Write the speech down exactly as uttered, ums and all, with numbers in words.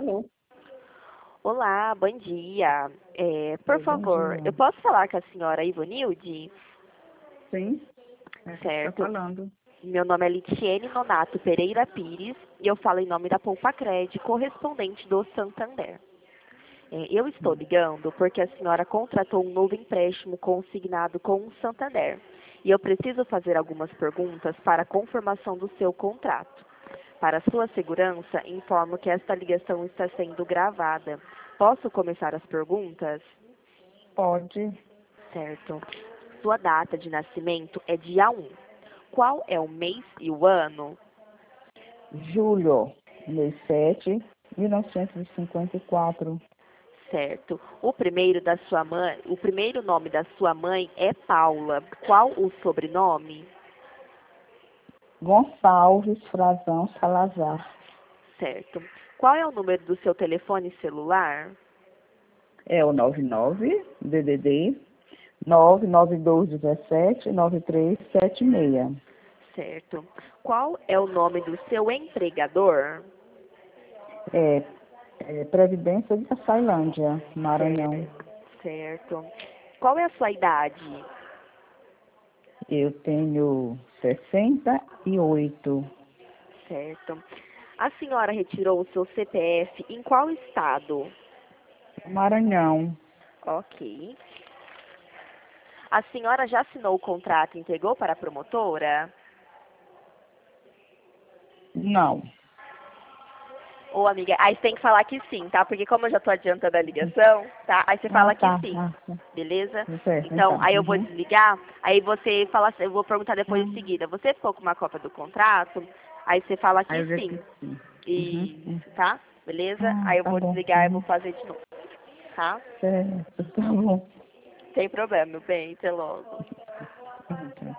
Alô? Olá, bom dia. É, por Oi, bom favor, dia. eu posso falar com a senhora Ivonilde? Sim, é que está Certo. falando. Meu nome é Litiene Nonato Pereira Pires e eu falo em nome da Poupa-Cred, correspondente do Santander. É, eu estou ligando porque a senhora contratou um novo empréstimo consignado com o Santander e eu preciso fazer algumas perguntas para a confirmação do seu contrato. Para sua segurança, informo que esta ligação está sendo gravada. Posso começar as perguntas? Pode. Certo. Sua data de nascimento é dia um. Qual é o mês e o ano? Julho, mês sete, mil novecentos e cinquenta e quatro. Certo. O primeiro da sua mãe, o primeiro nome da sua mãe é Paula. Qual o sobrenome? Gonçalves Frazão Salazar. Certo. Qual é o número do seu telefone celular? É o nove nove D D D nove nove dois um sete nove três sete seis. Certo. Qual é o nome do seu empregador? É, é Previdência de Açailândia, Maranhão. Certo. Qual é a sua idade? Eu tenho sessenta e oito. Certo. A senhora retirou o seu C P F em qual estado? Maranhão. Ok. A senhora já assinou o contrato e entregou para a promotora? Não. Ô, amiga, aí você tem que falar que sim, tá? Porque como eu já tô adiantando a ligação, tá? Aí você Ah, fala que tá. sim, Ah, tá. beleza? Certo, Então, então. aí eu vou Uhum. desligar, aí você fala, assim- eu vou perguntar depois em Hum. seguida. Você ficou com uma cópia do contrato? Aí você fala Aí que eu vejo sim. que sim. Uhum. Uhum. Isso, tá? Beleza? Ah, Aí eu tá vou bom. desligar e vou Uhum. fazer de novo, tá? Certo, tá bom. Sem problema, meu bem. Até logo. Uhum.